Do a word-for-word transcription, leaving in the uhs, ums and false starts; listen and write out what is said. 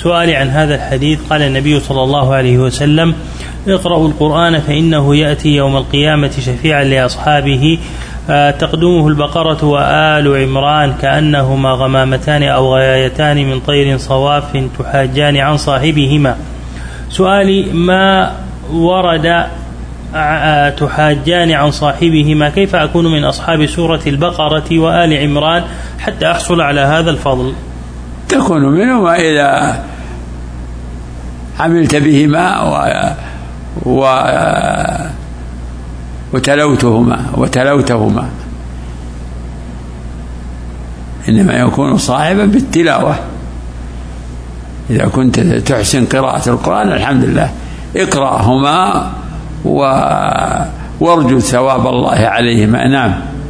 سؤالي عن هذا الحديث: قال النبي صلى الله عليه وسلم: اقرأوا القرآن فإنه يأتي يوم القيامة شفيعا لأصحابه تقدمه البقرة وآل عمران كأنهما غمامتان أو غيايتان من طير صواف تحاجان عن صاحبهما. سؤالي: ما ورد تحاجان عن صاحبهما؟ كيف أكون من أصحاب سورة البقرة وآل عمران حتى أحصل على هذا الفضل؟ تكون منهما إذا عملت بهما و... و... وتلوتهما وتلوتهما إنما يكون صاحبا بالتلاوة. إذا كنت تحسن قراءة القرآن الحمد لله اقرأهما و... وارجو ثواب الله عليهما. نعم.